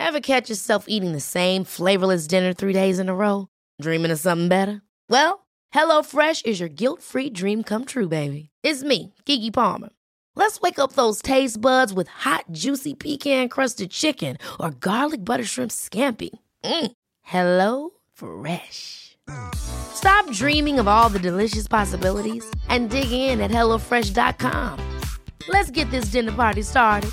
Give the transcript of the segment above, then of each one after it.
Ever catch yourself eating the same flavorless dinner 3 days in a row? Dreaming of something better? Well, HelloFresh is your guilt-free dream come true, baby. It's me, Keke Palmer. Let's wake up those taste buds with hot, juicy pecan-crusted chicken or garlic butter shrimp scampi. Hello Fresh. Stop dreaming of all the delicious possibilities and dig in at HelloFresh.com. Let's get this dinner party started.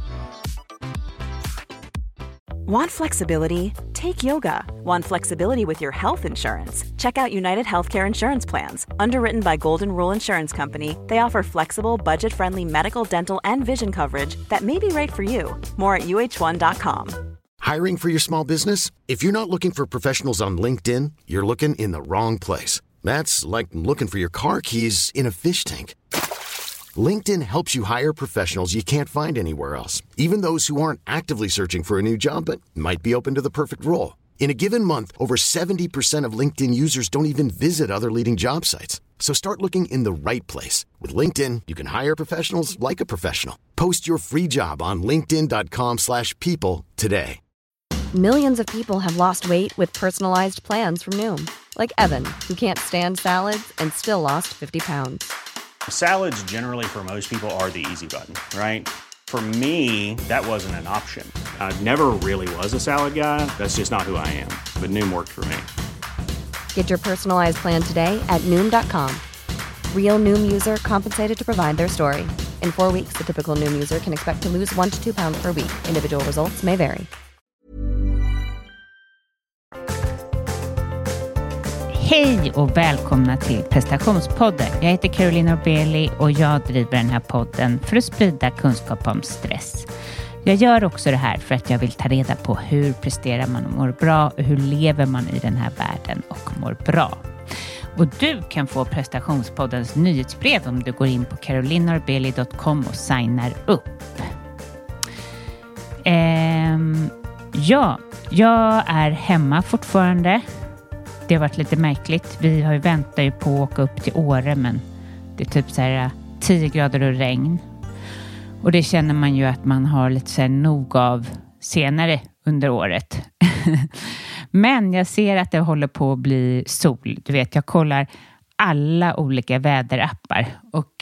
Want flexibility? Take yoga. Want flexibility with your health insurance? Check out United Healthcare Insurance Plans. Underwritten by Golden Rule Insurance Company, they offer flexible, budget-friendly medical, dental, and vision coverage that may be right for you. More at uh1.com. Hiring for your small business? If you're not looking for professionals on LinkedIn, you're looking in the wrong place. That's like looking for your car keys in a fish tank. LinkedIn helps you hire professionals you can't find anywhere else, even those who aren't actively searching for a new job but might be open to the perfect role. In a given month, over 70% of LinkedIn users don't even visit other leading job sites. So start looking in the right place. With LinkedIn, you can hire professionals like a professional. Post your free job on linkedin.com/people today. Millions of people have lost weight with personalized plans from Noom. Like Evan, who can't stand salads and still lost 50 pounds. Salads generally for most people are the easy button, right? For me, that wasn't an option. I never really was a salad guy. That's just not who I am. But Noom worked for me. Get your personalized plan today at Noom.com. Real Noom user compensated to provide their story. In 4 weeks, the typical Noom user can expect to lose 1 to 2 pounds per week. Individual results may vary. Hej och välkomna till Prestationspodden. Jag heter Caroline Norbeli och jag driver den här podden för att sprida kunskap om stress. Jag gör också det här för att jag vill ta reda på hur presterar man och mår bra och hur lever man i den här världen och mår bra. Och du kan få Prestationspoddens nyhetsbrev om du går in på carolinnorbeli.com och signar upp. Jag är hemma fortfarande. Det har varit lite märkligt. Vi har ju väntat ju på att åka upp till Åre, men det är typ så här 10 grader och regn. Och det känner man ju att man har lite så här nog av senare under året. Men jag ser att det håller på att bli sol. Du vet, jag kollar alla olika väderappar och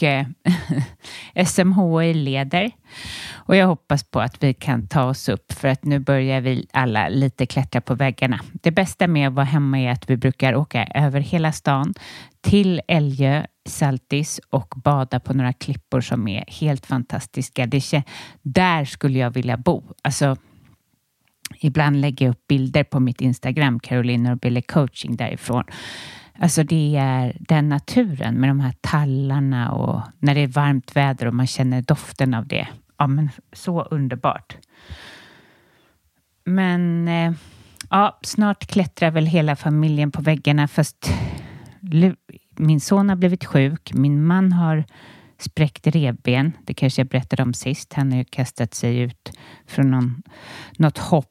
SMHI leder. Och jag hoppas på att vi kan ta oss upp för att nu börjar vi alla lite klättra på väggarna. Det bästa med att vara hemma är att vi brukar åka över hela stan till Älgö, Saltis och bada på några klippor som är helt fantastiska. Där skulle jag vilja bo. Alltså, ibland lägger jag upp bilder på mitt Instagram, Caroline Norbeli Coaching därifrån. Alltså det är den naturen med de här tallarna och när det är varmt väder och man känner doften av det. Ja, men så underbart. Men snart klättrar väl hela familjen på väggarna, fast min son har blivit sjuk. Min man har spräckt revben. Det kanske jag berättade om sist. Han har ju kastat sig ut från något hopp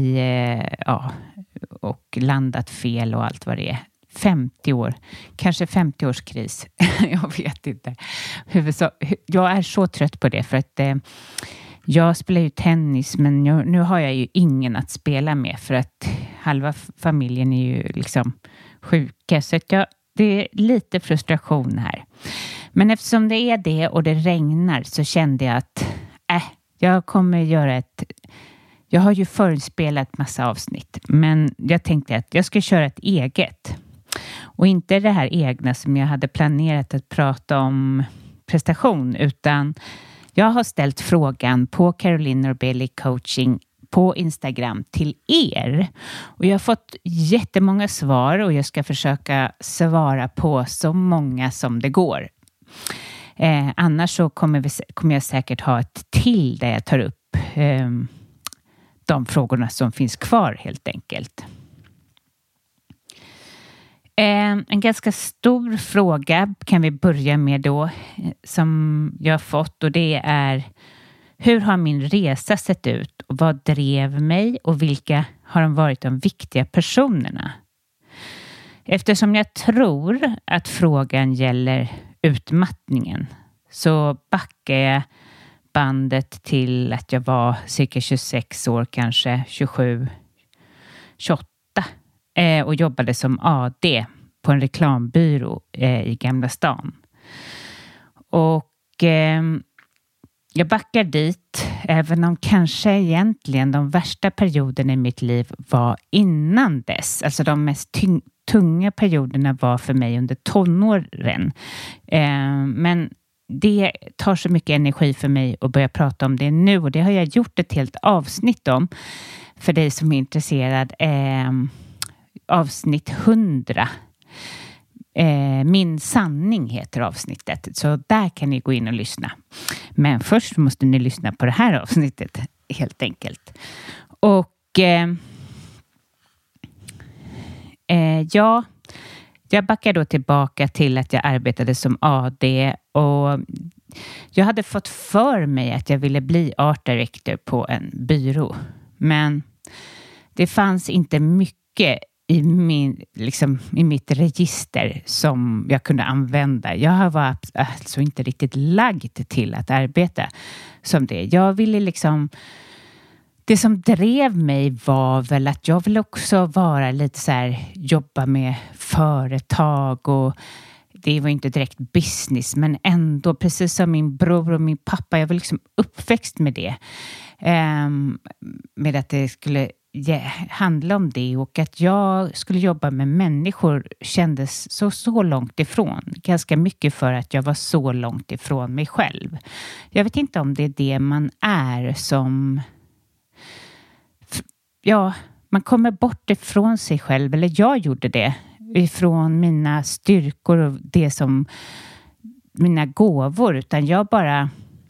och landat fel och allt vad det är. 50 år. Kanske 50-årskris. Jag vet inte. Jag är så trött på det för att jag spelar ju tennis, men nu har jag ju ingen att spela med för att halva familjen är ju liksom sjuka. Så att det är lite frustration här. Men eftersom det är det och det regnar så kände jag att jag kommer göra jag har ju förinspelat massa avsnitt, men jag tänkte att jag ska köra ett eget. Och inte det här egna som jag hade planerat att prata om prestation, utan jag har ställt frågan på Caroline Norbeli Coaching på Instagram till er. Och jag har fått jättemånga svar och jag ska försöka svara på så många som det går. Annars så kommer jag säkert ha ett till där jag tar upp de frågorna som finns kvar helt enkelt. En ganska stor fråga kan vi börja med då som jag har fått, och det är: hur har min resa sett ut och vad drev mig och vilka har de varit de viktiga personerna? Eftersom jag tror att frågan gäller utmattningen så backar jag bandet till att jag var cirka 26 år, kanske 27, 28. Och jobbade som AD på en reklambyrå i Gamla stan. Och jag backar dit, även om kanske egentligen de värsta perioderna i mitt liv var innan dess. Alltså de mest tunga perioderna var för mig under tonåren. Men det tar så mycket energi för mig att börja prata om det nu. Och det har jag gjort ett helt avsnitt om. För dig som är intresserad. Avsnitt 100. Min sanning heter avsnittet. Så där kan ni gå in och lyssna. Men först måste ni lyssna på det här avsnittet. Helt enkelt. Och jag backar då tillbaka till att jag arbetade som AD. Och jag hade fått för mig att jag ville bli art director på en byrå. Men det fanns inte mycket i mitt register som jag kunde använda. Jag var alltså inte riktigt lagd till att arbeta som det. Jag ville det som drev mig var väl att jag ville också vara lite så här, jobba med företag, och det var inte direkt business, men ändå precis som min bror och min pappa, jag var uppväxt med det. Med att det skulle handla om det, och att jag skulle jobba med människor kändes så långt ifrån. Ganska mycket för att jag var så långt ifrån mig själv. Jag vet inte om det är det man är som... Ja, man kommer bort ifrån sig själv, eller jag gjorde det. Ifrån mina styrkor och det som mina gåvor, utan jag bara...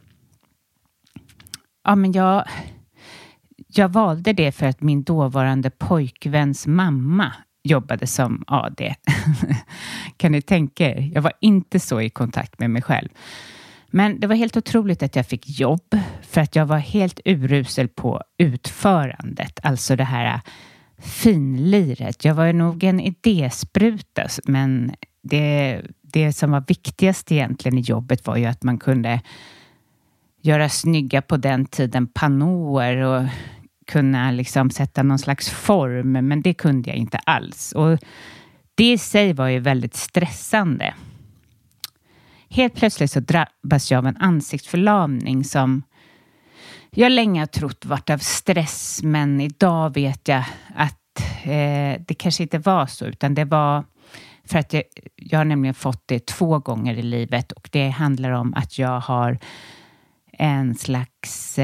Ja, men jag valde det för att min dåvarande pojkväns mamma jobbade som AD. Kan ni tänka er? Jag var inte så i kontakt med mig själv. Men det var helt otroligt att jag fick jobb, för att jag var helt urusel på utförandet. Alltså det här finliret. Jag var nog en idéspruta, men det som var viktigast egentligen i jobbet var ju att man kunde göra snygga, på den tiden, pannåer och kunna sätta någon slags form, men det kunde jag inte alls. Och det i sig var ju väldigt stressande. Helt plötsligt så drabbas jag av en ansiktsförlamning som jag länge har trott varit av stress, men idag vet jag att det kanske inte var så, utan det var för att jag har nämligen fått det 2 gånger i livet, och det handlar om att jag har en slags...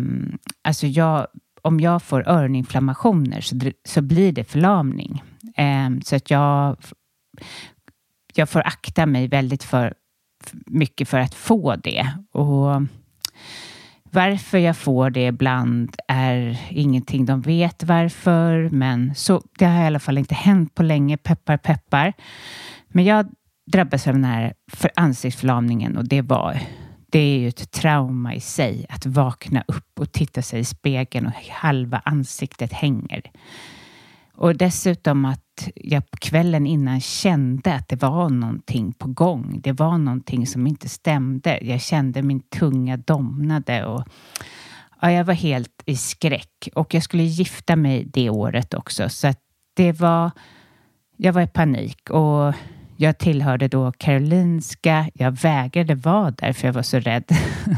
om jag får öroninflammationer så blir det förlamning. Så att jag får akta mig väldigt mycket för att få det. Och varför jag får det ibland är ingenting de vet varför. Men så, det har i alla fall inte hänt på länge, peppar peppar. Men jag drabbas av den här ansiktsförlamningen, och det är ju ett trauma i sig att vakna upp och titta sig i spegeln och halva ansiktet hänger. Och dessutom att jag på kvällen innan kände att det var någonting på gång. Det var någonting som inte stämde. Jag kände min tunga domnade, och jag var helt i skräck. Och jag skulle gifta mig det året också. Så att jag var i panik, och jag tillhörde då Karolinska. Jag vägrade vara där för jag var så rädd.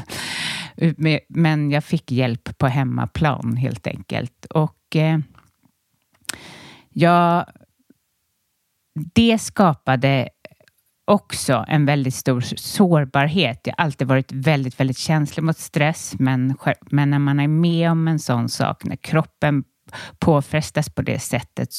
Men jag fick hjälp på hemmaplan helt enkelt. Och det skapade också en väldigt stor sårbarhet. Jag har alltid varit väldigt, väldigt känslig mot stress. Men när man är med om en sån sak, när kroppen påfrestas på det sättet,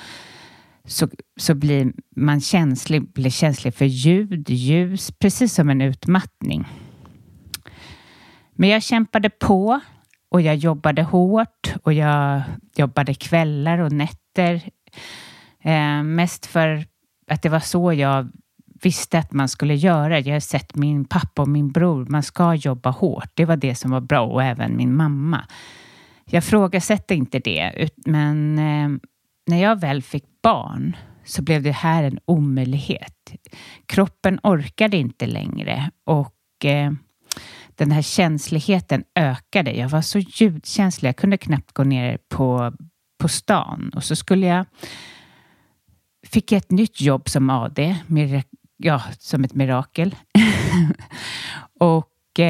så blir man känslig för ljus, precis som en utmattning. Men jag kämpade på, och jag jobbade hårt, och jag jobbade kvällar och nätter. Mest för att det var så jag visste att man skulle göra. Jag har sett min pappa och min bror, man ska jobba hårt. Det var det som var bra, och även min mamma. Jag frågasätter inte det, men när jag väl fick barn så blev det här en omöjlighet. Kroppen orkade inte längre, och den här känsligheten ökade. Jag var så ljudkänslig. Jag kunde knappt gå ner på stan. Och så fick jag ett nytt jobb som AD. Som ett mirakel. Och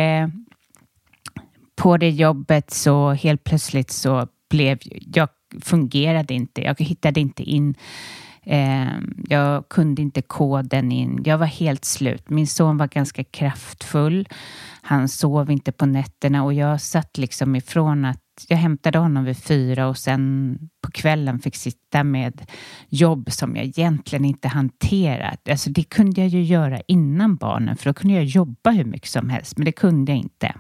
på det jobbet så helt plötsligt så jag fungerade inte. Jag hittade inte in. Jag kunde inte koden in. Jag var helt slut. Min son var ganska kraftfull. Han sov inte på nätterna och jag satt liksom ifrån att jag hämtade honom vid 4 och sen på kvällen fick sitta med jobb som jag egentligen inte hanterat. Alltså det kunde jag ju göra innan barnen, för då kunde jag jobba hur mycket som helst, men det kunde jag inte.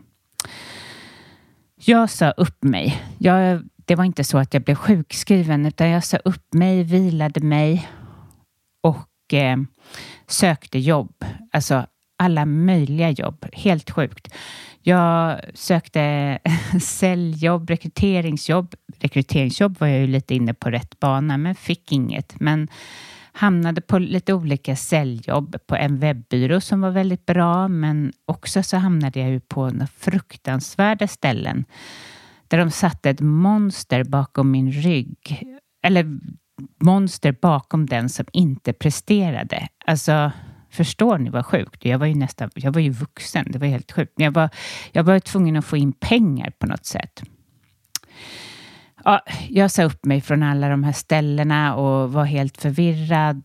Jag sa upp mig. Det var inte så att jag blev sjukskriven, utan jag sa upp mig, vilade mig och sökte jobb. Alltså alla möjliga jobb. Helt sjukt. Jag sökte säljjobb, rekryteringsjobb. Rekryteringsjobb var jag ju lite inne på rätt bana, men fick inget. Men hamnade på lite olika säljjobb på en webbyrå som var väldigt bra, men också så hamnade jag ju på några fruktansvärda ställen där de satte ett monster bakom min rygg, eller monster bakom den som inte presterade. Alltså, förstår ni vad sjukt? Jag var ju vuxen, det var helt sjukt. Jag var tvungen att få in pengar på något sätt. Ja, jag sa upp mig från alla de här ställena och var helt förvirrad.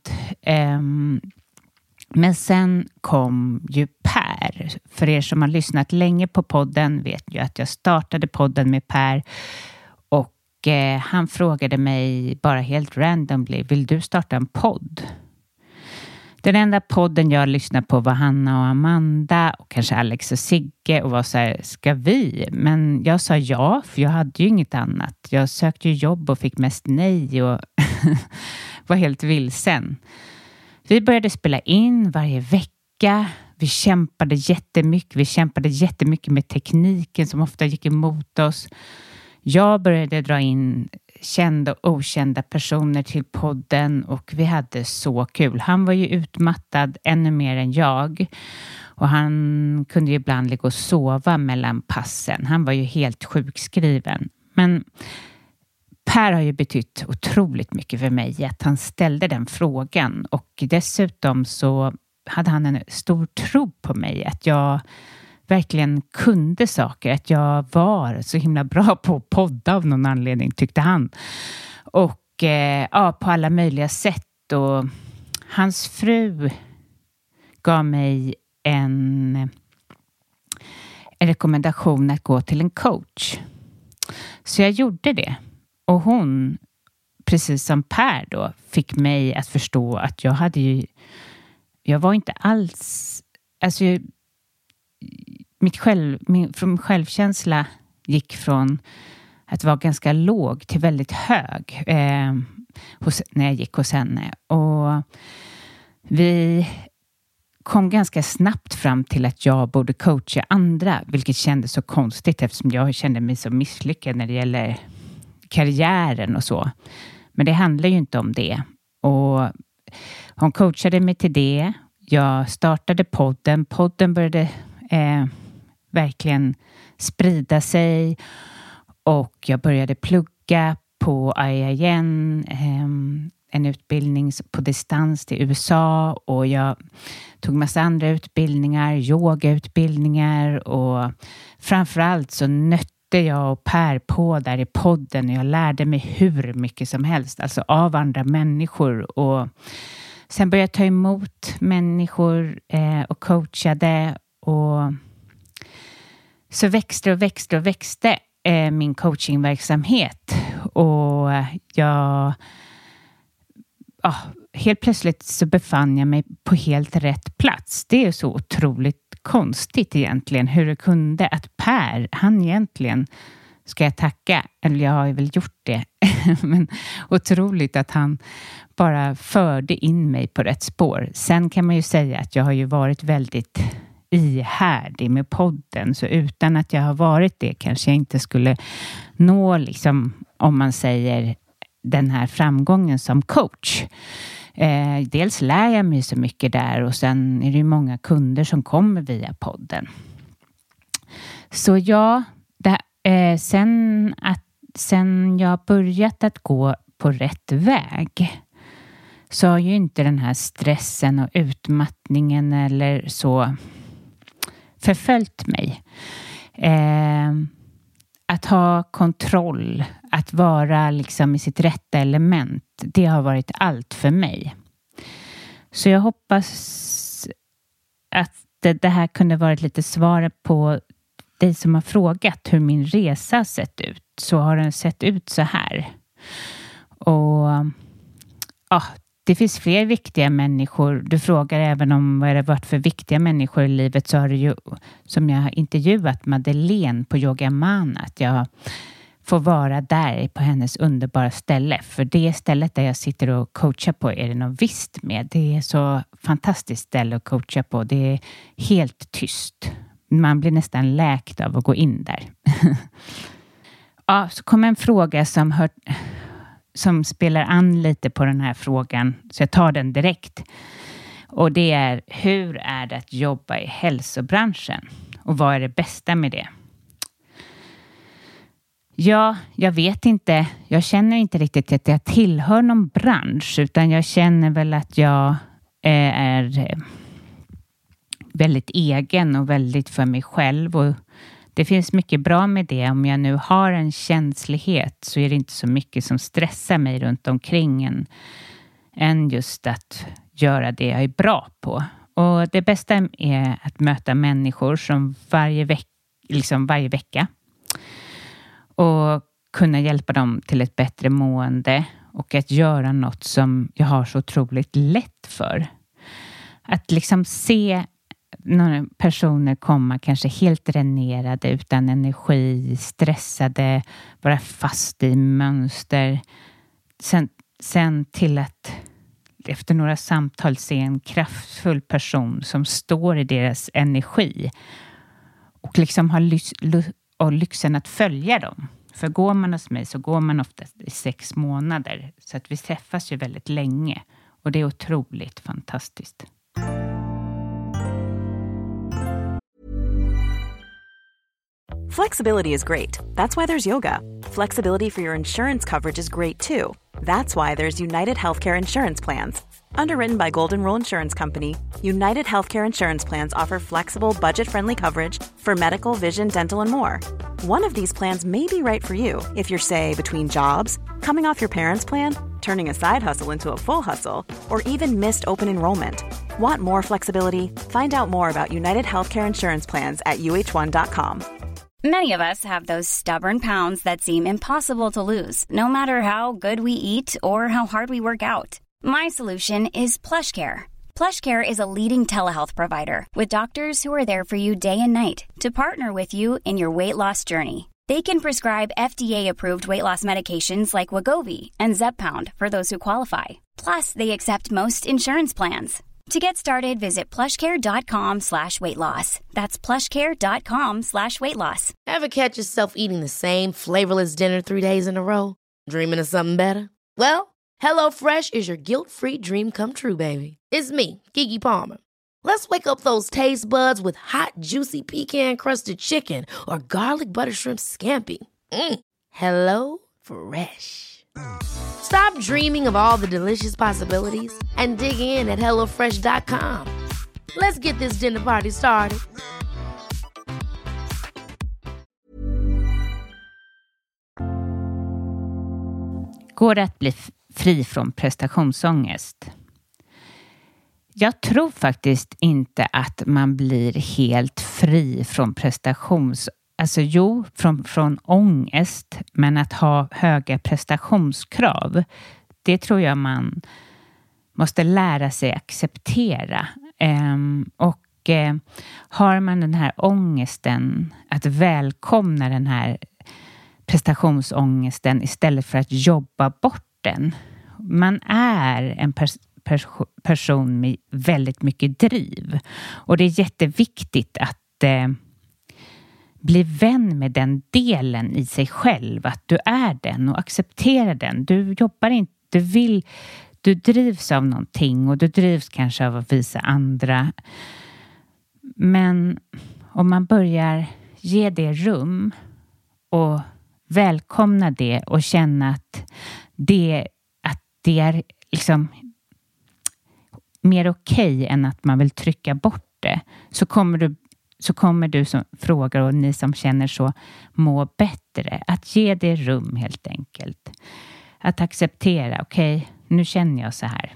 Men sen kom ju Per. För er som har lyssnat länge på podden vet ju att jag startade podden med Per. Och han frågade mig bara helt randomly, vill du starta en podd? Den enda podden jag lyssnade på var Hanna och Amanda och kanske Alex och Sigge och var så här, ska vi? Men jag sa ja, för jag hade ju inget annat. Jag sökte ju jobb och fick mest nej och var helt vilsen. Vi började spela in varje vecka. Vi kämpade jättemycket med tekniken som ofta gick emot oss. Jag började dra in kända och okända personer till podden och vi hade så kul. Han var ju utmattad ännu mer än jag och han kunde ju ibland ligga och sova mellan passen. Han var ju helt sjukskriven. Men Per har ju betytt otroligt mycket för mig att han ställde den frågan och dessutom så hade han en stor tro på mig att jag verkligen kunde saker, att jag var så himla bra på att podda av någon anledning, tyckte han. Och på alla möjliga sätt. Och hans fru gav mig en rekommendation att gå till en coach. Så jag gjorde det. Och hon, precis som Per då, fick mig att förstå att jag var inte alls, alltså min självkänsla gick från att vara ganska låg till väldigt hög när jag gick hos henne. Och vi kom ganska snabbt fram till att jag borde coacha andra, vilket kändes så konstigt eftersom jag kände mig så misslyckad när det gäller karriären och så. Men det handlar ju inte om det. Och hon coachade mig till det. Jag startade podden. Podden började verkligen sprida sig och jag började plugga på IIN, en utbildning på distans till USA och jag tog massa andra utbildningar, yogautbildningar och framförallt så nötte jag och Per på där i podden och jag lärde mig hur mycket som helst, alltså av andra människor och sen började jag ta emot människor och coachade och så växte min coachingverksamhet och helt plötsligt så befann jag mig på helt rätt plats. Det är så otroligt konstigt egentligen hur det kunde att Per, han egentligen ska jag tacka, eller jag har ju väl gjort det, men otroligt att han bara förde in mig på rätt spår. Sen kan man ju säga att jag har ju varit väldigt ihärdig med podden, så utan att jag har varit det kanske jag inte skulle nå liksom, om man säger den här framgången som coach. Dels lär jag mig så mycket där och sen är det ju många kunder som kommer via podden. Så ja, sen jag börjat att gå på rätt väg så har ju inte den här stressen och utmattningen eller så förföljt mig. Att ha kontroll, att vara liksom i sitt rätta element, det har varit allt för mig. Så jag hoppas att det här kunde varit lite svar på dig som har frågat hur min resa sett ut. Så har den sett ut så här. Och ja, det finns fler viktiga människor. Du frågar även om vad det varit för viktiga människor i livet, så har det ju, som jag har intervjuat Madeleine på Yoga Man, att jag får vara där på hennes underbara ställe. För det stället där jag sitter och coachar på är det något visst med. Det är så fantastiskt ställe att coacha på. Det är helt tyst. Man blir nästan läkt av att gå in där. Ja, så kommer en fråga som spelar an lite på den här frågan. Så jag tar den direkt. Och det är, hur är det att jobba i hälsobranschen? Och vad är det bästa med det? Ja, jag vet inte. Jag känner inte riktigt att jag tillhör någon bransch. Utan jag känner väl att jag är väldigt egen och väldigt för mig själv. Och det finns mycket bra med det. Om jag nu har en känslighet så är det inte så mycket som stressar mig runt omkring än just att göra det jag är bra på. Och det bästa är att möta människor som varje vecka. Och kunna hjälpa dem till ett bättre mående. Och att göra något som jag har så otroligt lätt för. Att liksom se några personer komma kanske helt dränerade, utan energi, stressade, vara fast i mönster. Sen till att efter några samtal se en kraftfull person som står i deras energi. Och liksom har lyxen att följa dem. För går man hos mig så går man ofta i 6 månader. Så att vi träffas ju väldigt länge. Och det är otroligt fantastiskt. Flexibility is great. That's why there's yoga. Flexibility for your insurance coverage is great too. That's why there's United Healthcare Insurance Plans. Underwritten by Golden Rule Insurance Company, United Healthcare Insurance Plans offer flexible, budget-friendly coverage for medical, vision, dental, and more. One of these plans may be right for you if you're, say, between jobs, coming off your parents' plan, turning a side hustle into a full hustle, or even missed open enrollment. Want more flexibility? Find out more about United Healthcare Insurance Plans at uh1.com. Many of us have those stubborn pounds that seem impossible to lose, no matter how good we eat or how hard we work out. My solution is PlushCare. PlushCare is a leading telehealth provider with doctors who are there for you day and night to partner with you in your weight loss journey. They can prescribe FDA-approved weight loss medications like Wegovy and Zepbound for those who qualify. Plus, they accept most insurance plans. To get started, visit plushcare.com/weightloss. That's plushcare.com/weightloss. Ever catch yourself eating the same flavorless dinner 3 days in a row? Dreaming of something better? Well, HelloFresh is your guilt-free dream come true, baby. It's me, Keke Palmer. Let's wake up those taste buds with hot, juicy pecan-crusted chicken or garlic butter shrimp scampi. Hello Fresh. Stop dreaming of all the delicious possibilities and dig in at HelloFresh.com. Let's get this dinner party started. Går det att bli fri från prestationsångest? Jag tror faktiskt inte att man blir helt fri från Alltså från ångest, men att ha höga prestationskrav, det tror jag man måste lära sig acceptera. Har man den här ångesten, att välkomna den här prestationsångesten istället för att jobba bort den. Man är en person med väldigt mycket driv. Och det är jätteviktigt att bli vän med den delen i sig själv. Att du är den och acceptera den. Du jobbar inte, du drivs av någonting och du drivs kanske av att visa andra. Men om man börjar ge det rum och välkomna det och känna att det är liksom mer okej än att man vill trycka bort det, så kommer du som frågar och ni som känner så må bättre. Att ge det rum helt enkelt. Att acceptera, okej, nu känner jag så här.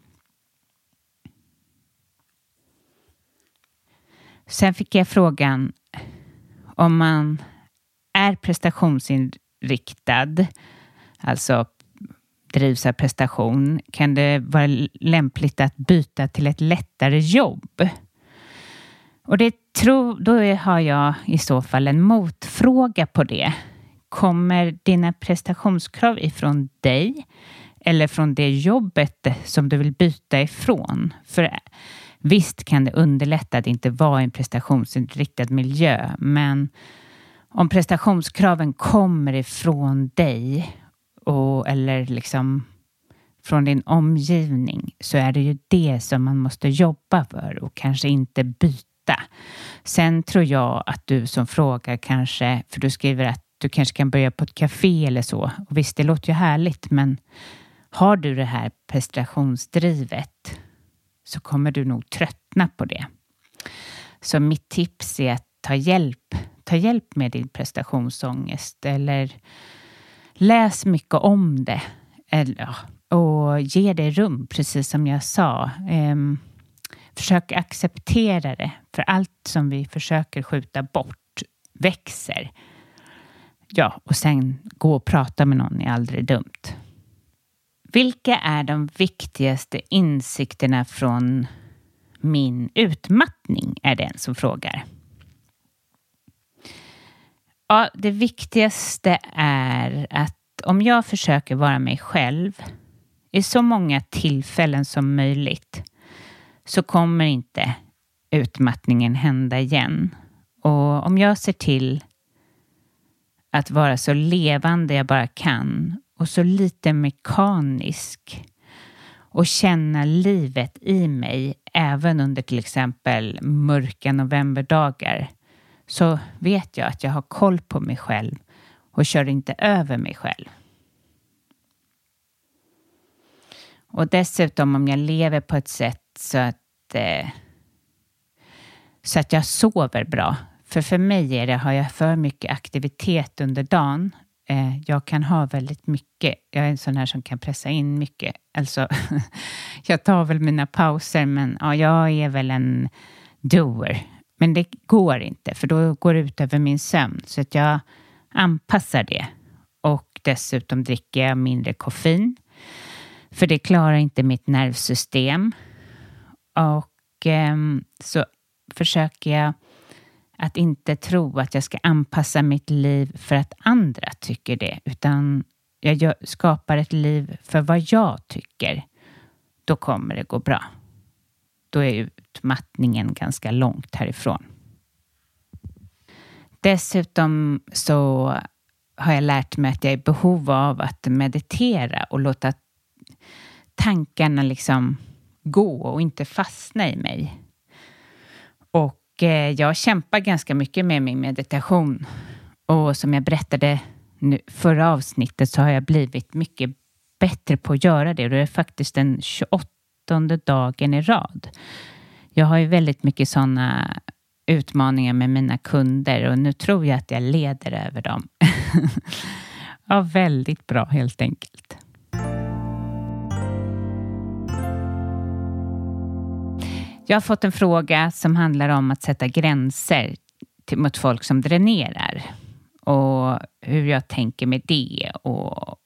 Sen fick jag frågan om man är prestationsinriktad, alltså drivs av prestation, kan det vara lämpligt att byta till ett lättare jobb? Och då har jag i så fall en motfråga på det. Kommer dina prestationskrav ifrån dig eller från det jobbet som du vill byta ifrån? För visst kan det underlätta att inte vara i en prestationsinriktad miljö, men om prestationskraven kommer ifrån dig eller liksom från din omgivning, så är det ju det som man måste jobba för och kanske inte byta. Sen tror jag att du som frågar kanske, för du skriver att du kanske kan börja på ett café eller så. Och visst, det låter ju härligt, men har du det här prestationsdrivet så kommer du nog tröttna på det. Så mitt tips är att ta hjälp med din prestationsångest, eller läs mycket om det och ge det rum, precis som jag sa. Försök acceptera det, för allt som vi försöker skjuta bort växer. Ja, och sen gå och prata med någon är aldrig dumt. Vilka är de viktigaste insikterna från min utmattning, är det en som frågar. Ja, det viktigaste är att om jag försöker vara mig själv i så många tillfällen som möjligt, så kommer inte utmattningen hända igen. Och om jag ser till att vara så levande jag bara kan och så lite mekanisk och känna livet i mig även under till exempel mörka novemberdagar, så vet jag att jag har koll på mig själv och kör inte över mig själv. Och dessutom om jag lever på ett sätt så att jag sover bra. För mig har jag för mycket aktivitet under dagen. Jag kan ha väldigt mycket. Jag är en sån här som kan pressa in mycket. Alltså, jag tar väl mina pauser, men ja, jag är väl en doer. Men det går inte, för då går det ut över min sömn. Så att jag anpassar det. Och dessutom dricker jag mindre koffein. För det klarar inte mitt nervsystem. Och så försöker jag att inte tro att jag ska anpassa mitt liv för att andra tycker det. Utan jag skapar ett liv för vad jag tycker. Då kommer det gå bra. Då är utmattningen ganska långt härifrån. Dessutom så har jag lärt mig att jag är i behov av att meditera och låta tankarna liksom gå och inte fastna i mig. Och jag kämpar ganska mycket med min meditation. Och som jag berättade förra avsnittet, så har jag blivit mycket bättre på att göra det. Och det är faktiskt den 28:e dagen i rad. Jag har ju väldigt mycket sådana utmaningar med mina kunder. Och nu tror jag att jag leder över dem. Ja, väldigt bra helt enkelt. Jag har fått en fråga som handlar om att sätta gränser mot folk som dränerar. Och hur jag tänker med det. Och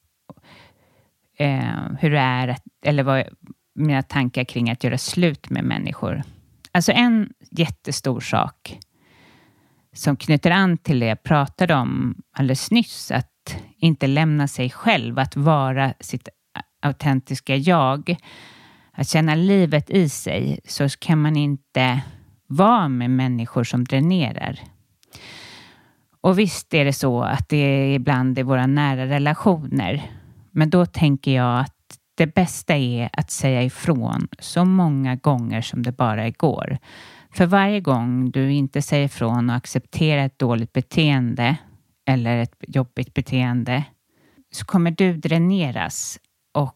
hur det är, eller vad mina tankar kring att göra slut med människor. Alltså en jättestor sak som knyter an till det jag pratade om alldeles nyss. Att inte lämna sig själv. Att vara sitt autentiska jag. Att känna livet i sig, så kan man inte vara med människor som dränerar. Och visst är det så att det är ibland i våra nära relationer. Men då tänker jag att det bästa är att säga ifrån så många gånger som det bara går. För varje gång du inte säger ifrån och accepterar ett dåligt beteende eller ett jobbigt beteende så kommer du dräneras. Och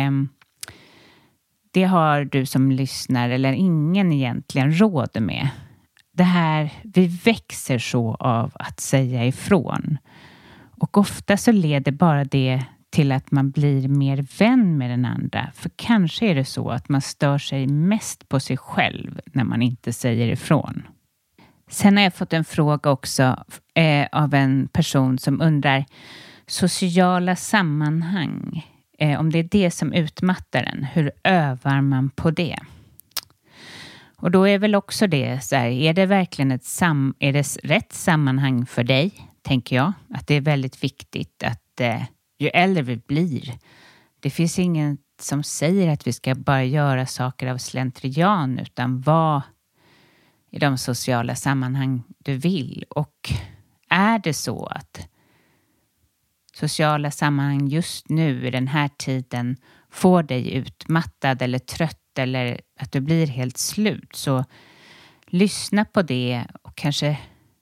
det har du som lyssnar eller ingen egentligen råd med. Det här, vi växer så av att säga ifrån. Och ofta så leder bara det till att man blir mer vän med den andra. För kanske är det så att man stör sig mest på sig själv när man inte säger ifrån. Sen har jag fått en fråga också av en person som undrar sociala sammanhang. Om det är det som utmattar en, hur övar man på det? Och då är väl också det så här, är det verkligen är det rätt sammanhang för dig? Tänker jag. Att det är väldigt viktigt att ju äldre vi blir. Det finns ingen som säger att vi ska bara göra saker av slentrian. Utan vad i de sociala sammanhang du vill. Och är det så att sociala sammanhang just nu i den här tiden får dig utmattad eller trött. Eller att du blir helt slut. Så lyssna på det och kanske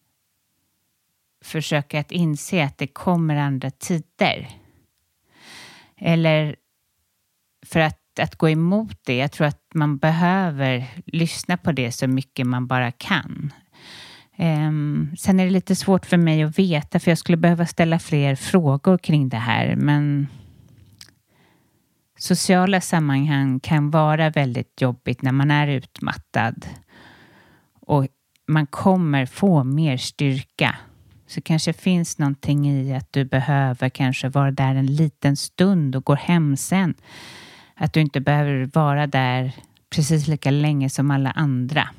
försöka att inse att det kommer andra tider. Eller för att gå emot det. Jag tror att man behöver lyssna på det så mycket man bara kan. Sen är det lite svårt för mig att veta. För jag skulle behöva ställa fler frågor kring det här. Men sociala sammanhang kan vara väldigt jobbigt när man är utmattad. Och man kommer få mer styrka. Så kanske finns någonting i att du behöver kanske vara där en liten stund och går hem sen. Att du inte behöver vara där precis lika länge som alla andra.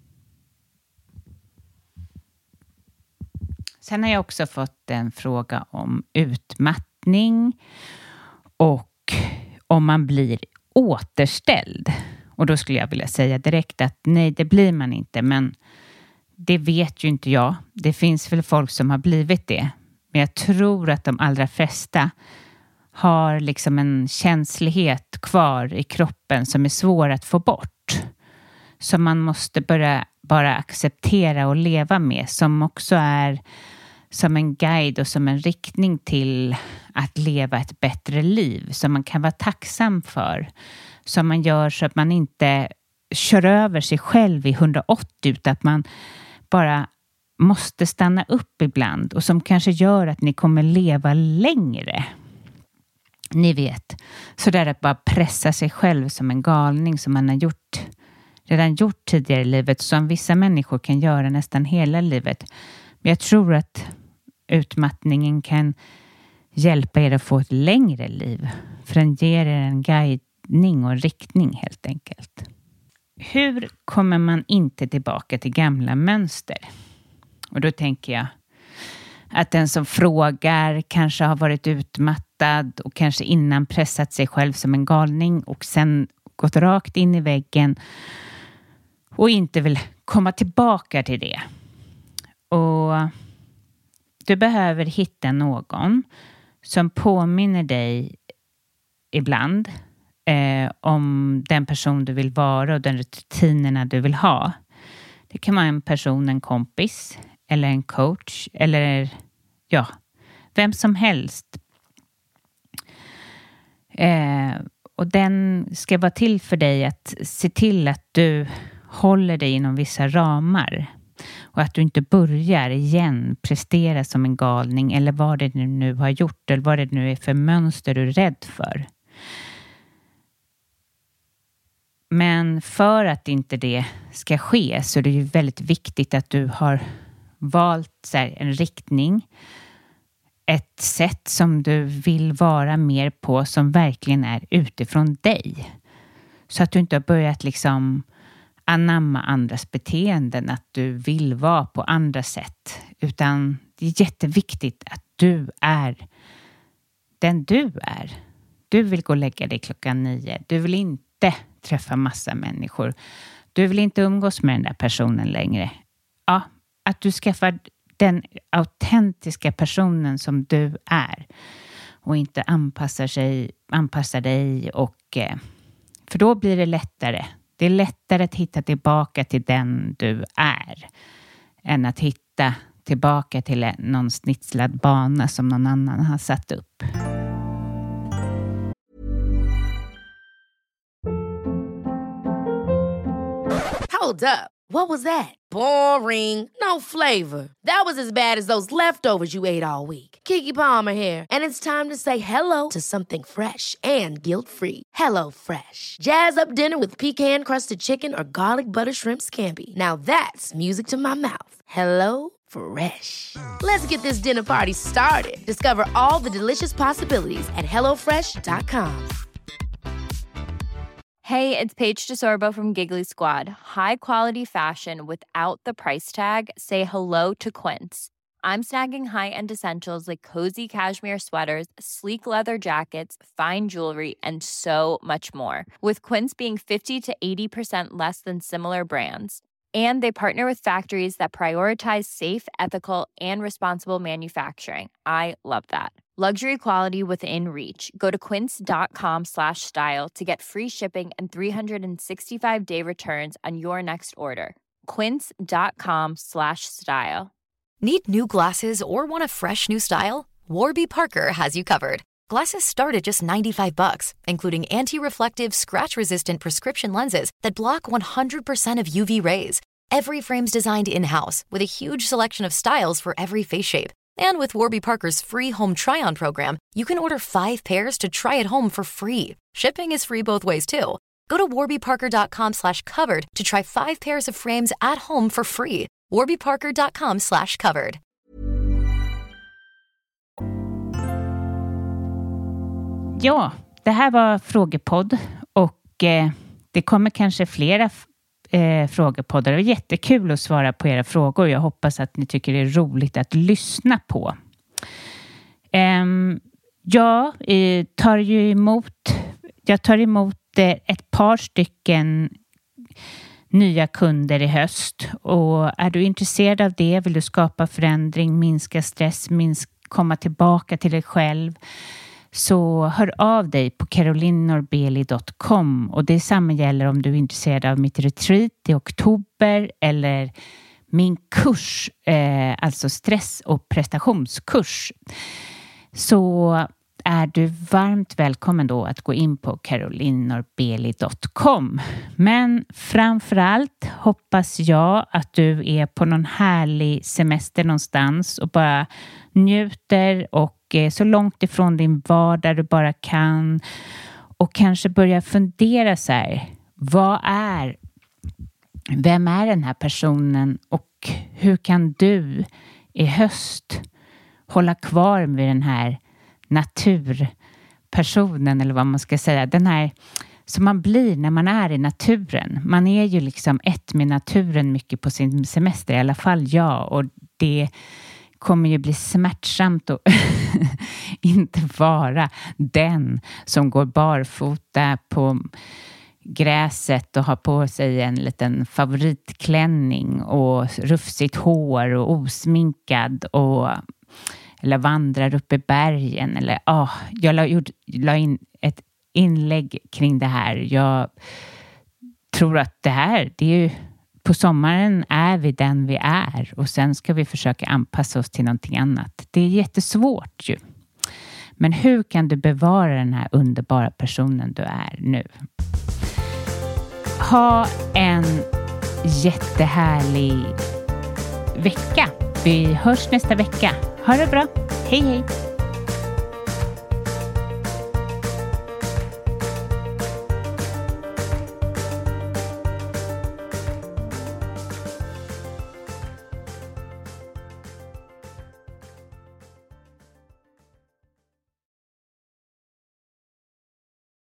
Sen har jag också fått en fråga om utmattning och om man blir återställd. Och då skulle jag vilja säga direkt att nej, det blir man inte. Men det vet ju inte jag. Det finns väl folk som har blivit det. Men jag tror att de allra flesta har liksom en känslighet kvar i kroppen som är svår att få bort. Som man måste bara acceptera och leva med. Som också är som en guide och som en riktning till att leva ett bättre liv. Som man kan vara tacksam för. Som man gör så att man inte kör över sig själv i 180 utan att man bara måste stanna upp ibland. Och som kanske gör att ni kommer leva längre. Ni vet. Så där att bara pressa sig själv som en galning som man har redan gjort tidigare i livet. Som vissa människor kan göra nästan hela livet. Men jag tror att utmattningen kan hjälpa er att få ett längre liv. För den ger er en guidning och riktning helt enkelt. Hur kommer man inte tillbaka till gamla mönster? Och då tänker jag att den som frågar kanske har varit utmattad och kanske innan pressat sig själv som en galning och sen gått rakt in i väggen och inte vill komma tillbaka till det. Och du behöver hitta någon som påminner dig ibland om den person du vill vara och den rutinerna du vill ha. Det kan vara en person, en kompis eller en coach eller ja, vem som helst. Och den ska vara till för dig att se till att du håller dig inom vissa ramar. Och att du inte börjar igen prestera som en galning eller vad det nu har gjort eller vad det nu är för mönster du är rädd för. Men för att inte det ska ske så är det ju väldigt viktigt att du har valt en riktning. Ett sätt som du vill vara mer på som verkligen är utifrån dig. Så att du inte har börjat liksom anamma andras beteenden. Att du vill vara på andra sätt. Utan det är jätteviktigt att du är den du är. Du vill gå och lägga dig 9:00. Du vill inte träffa massa människor. Du vill inte umgås med den där personen längre. Ja, att du skaffar den autentiska personen som du är. Och inte anpassar dig. Och, för då blir det lättare. Det är lättare att hitta tillbaka till den du är än att hitta tillbaka till någon snitslad bana som någon annan har satt upp. Hold up. What was that? Boring. No flavor. That was as bad as those leftovers you ate all week. Keke Palmer here, and it's time to say hello to something fresh and guilt-free. Hello Fresh. Jazz up dinner with pecan-crusted chicken or garlic butter shrimp scampi. Now that's music to my mouth. Hello Fresh. Let's get this dinner party started. Discover all the delicious possibilities at hellofresh.com. Hey, it's Paige DeSorbo from Giggly Squad. High quality fashion without the price tag. Say hello to Quince. I'm snagging high-end essentials like cozy cashmere sweaters, sleek leather jackets, fine jewelry, and so much more. With Quince being 50 to 80% less than similar brands. And they partner with factories that prioritize safe, ethical, and responsible manufacturing. I love that. Luxury quality within reach. Go to quince.com/style to get free shipping and 365-day returns on your next order. Quince.com/style. Need new glasses or want a fresh new style? Warby Parker has you covered. Glasses start at just $95, including anti-reflective, scratch-resistant prescription lenses that block 100% of UV rays. Every frame's designed in-house with a huge selection of styles for every face shape. And with Warby Parker's free home try-on program, you can order 5 pairs to try at home for free. Shipping is free both ways too. Go to warbyparker.com/covered to try 5 pairs of frames at home for free. warbyparker.com/covered. Ja, det här var frågepodd och det kommer kanske flera frågepoddar. Det är jättekul att svara på era frågor. Jag hoppas att ni tycker det är roligt att lyssna på. Jag tar emot ett par stycken nya kunder i höst, och är du intresserad av det, vill du skapa förändring, minska stress, komma tillbaka till dig själv, så hör av dig på carolinnnorbeli.com. Och det samma gäller om du är intresserad av mitt retreat i oktober eller min kurs, alltså stress- och prestationskurs, så är du varmt välkommen då att gå in på carolinnnorbeli.com. Men framförallt hoppas jag att du är på någon härlig semester någonstans och bara njuter och så långt ifrån din vardag du bara kan, och kanske börja fundera så här: vem är den här personen, och hur kan du i höst hålla kvar med den här naturpersonen, eller vad man ska säga, den här som man blir när man är i naturen. Man är ju liksom ett med naturen mycket på sin semester, i alla fall jag, och det kommer ju bli smärtsamt att inte vara den som går barfota på gräset och har på sig en liten favoritklänning och rufsigt hår och osminkad eller vandrar upp i bergen, eller jag la in ett inlägg kring det här. Jag tror att det är ju på sommaren är vi den vi är, och sen ska vi försöka anpassa oss till någonting annat. Det är jättesvårt ju. Men hur kan du bevara den här underbara personen du är nu? Ha en jättehärlig vecka. Vi hörs nästa vecka. Ha det bra. Hej hej!